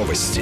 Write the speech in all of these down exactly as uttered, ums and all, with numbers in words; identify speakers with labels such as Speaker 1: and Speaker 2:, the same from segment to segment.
Speaker 1: Новости.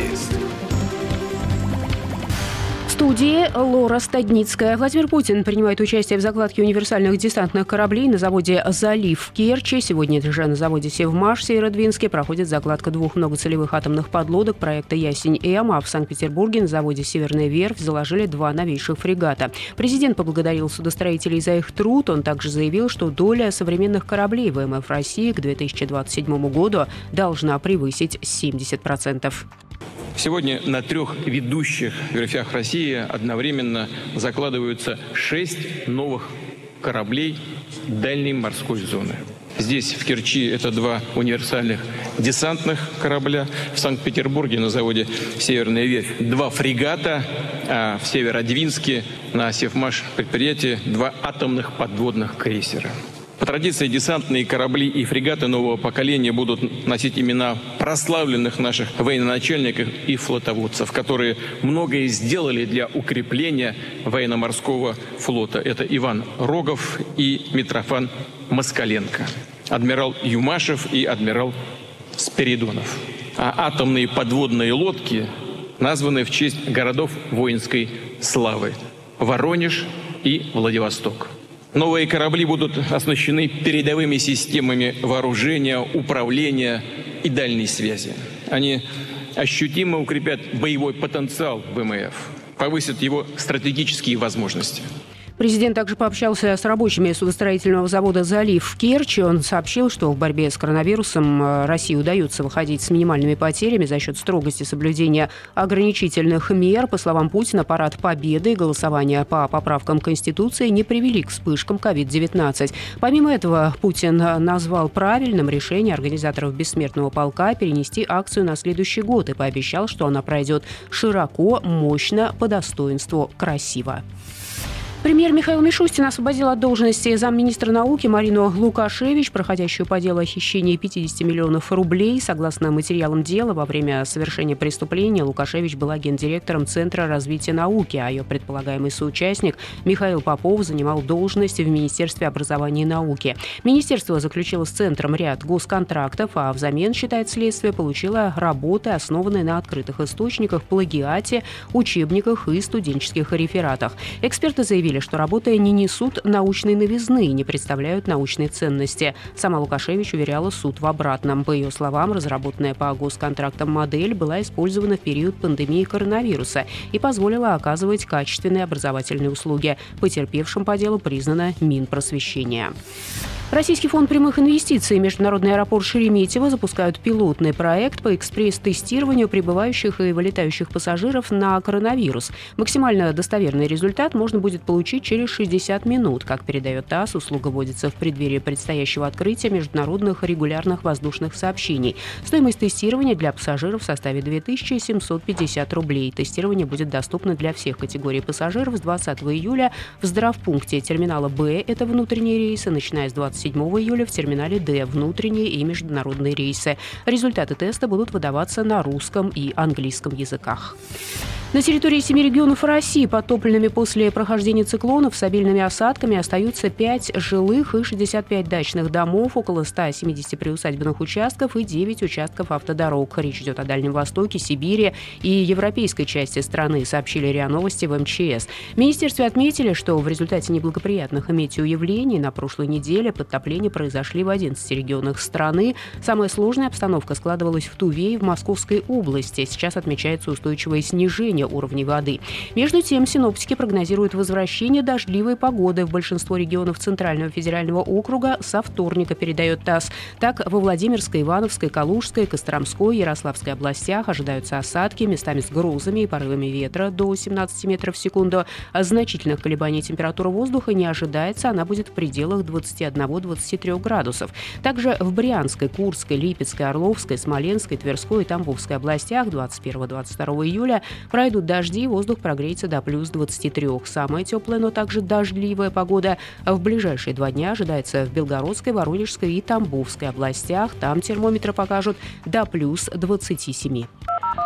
Speaker 2: В студии Лора Стадницкая. Владимир Путин принимает участие в закладке универсальных десантных кораблей на заводе «Залив» в Керчи. Сегодня же на заводе «Севмаш» в Северодвинске проходит закладка двух многоцелевых атомных подлодок проекта «Ясень-М», а в Санкт-Петербурге на заводе «Северная верфь» заложили два новейших фрегата. Президент поблагодарил судостроителей за их труд. Он также заявил, что доля современных кораблей ВМФ России к две тысячи двадцать седьмому году должна превысить семьдесят процентов.
Speaker 3: Сегодня на трех ведущих верфях России одновременно закладываются шесть новых кораблей дальней морской зоны. Здесь, в Керчи, это два универсальных десантных корабля. В Санкт-Петербурге на заводе «Северная верфь» два фрегата, а в Северодвинске на «Севмаш» предприятии два атомных подводных крейсера. По традиции, десантные корабли и фрегаты нового поколения будут носить имена прославленных наших военачальников и флотоводцев, которые многое сделали для укрепления военно-морского флота. Это Иван Рогов и Митрофан Москаленко, адмирал Юмашев и адмирал Спиридонов. А атомные подводные лодки названы в честь городов воинской славы – Воронеж и Владивосток. Новые корабли будут оснащены передовыми системами вооружения, управления и дальней связи. Они ощутимо укрепят боевой потенциал ВМФ, повысят его стратегические возможности.
Speaker 2: Президент также пообщался с рабочими судостроительного завода «Залив» в Керчи. Он сообщил, что в борьбе с коронавирусом России удается выходить с минимальными потерями за счет строгости соблюдения ограничительных мер. По словам Путина, парад Победы и голосование по поправкам Конституции не привели к вспышкам ковид девятнадцать. Помимо этого, Путин назвал правильным решение организаторов «Бессмертного полка» перенести акцию на следующий год и пообещал, что она пройдет широко, мощно, по достоинству, красиво. Премьер Михаил Мишустин освободил от должности замминистра науки Марину Лукашевич, проходящую по делу о хищении пятьдесят миллионов рублей. Согласно материалам дела, во время совершения преступления Лукашевич была гендиректором Центра развития науки, а ее предполагаемый соучастник Михаил Попов занимал должность в Министерстве образования и науки. Министерство заключило с Центром ряд госконтрактов, а взамен, считает следствие, получило работы, основанные на открытых источниках, плагиате, учебниках и студенческих рефератах. Эксперты заявили, что работы не несут научной новизны и не представляют научной ценности. Сама Лукашевич уверяла суд в обратном. По ее словам, разработанная по госконтрактам модель была использована в период пандемии коронавируса и позволила оказывать качественные образовательные услуги. Потерпевшим по делу признано Минпросвещение. Российский фонд прямых инвестиций и Международный аэропорт Шереметьево запускают пилотный проект по экспресс-тестированию прибывающих и вылетающих пассажиров на коронавирус. Максимально достоверный результат можно будет получить через шестьдесят минут. Как передает ТАСС, услуга вводится в преддверии предстоящего открытия международных регулярных воздушных сообщений. Стоимость тестирования для пассажиров составит две тысячи семьсот пятьдесят рублей. Тестирование будет доступно для всех категорий пассажиров с двадцатого июля в здравпункте терминала «Б» – это внутренние рейсы, начиная с двадцать седьмого июля в терминале «Д» – внутренние и международные рейсы. Результаты теста будут выдаваться на русском и английском языках. На территории семи регионов России подтопленными после прохождения циклонов с обильными осадками остаются пять жилых и шестьдесят пять дачных домов, около ста семидесяти приусадебных участков и девять участков автодорог. Речь идет о Дальнем Востоке, Сибири и европейской части страны, сообщили РИА Новости в МЧС. В министерстве отметили, что в результате неблагоприятных метеоявлений на прошлой неделе подтопления произошли в одиннадцати регионах страны. Самая сложная обстановка складывалась в Туве и в Московской области. Сейчас отмечается устойчивое снижение уровней воды. Между тем, синоптики прогнозируют возвращение дождливой погоды в большинство регионов Центрального федерального округа со вторника, передает ТАСС. Так, во Владимирской, Ивановской, Калужской, Костромской, Ярославской областях ожидаются осадки, местами с грозами и порывами ветра до семнадцати метров в секунду. Значительных колебаний температуры воздуха не ожидается, она будет в пределах двадцати одного — двадцати трёх градусов. Также в Брянской, Курской, Липецкой, Орловской, Смоленской, Тверской и Тамбовской областях двадцать первого — двадцать второго июля пройдут дожди, воздух прогреется до плюс двадцати трёх. Самая теплая, но также дождливая погода в ближайшие два дня ожидается в Белгородской, Воронежской и Тамбовской областях. Там термометры покажут до плюс двадцати семи.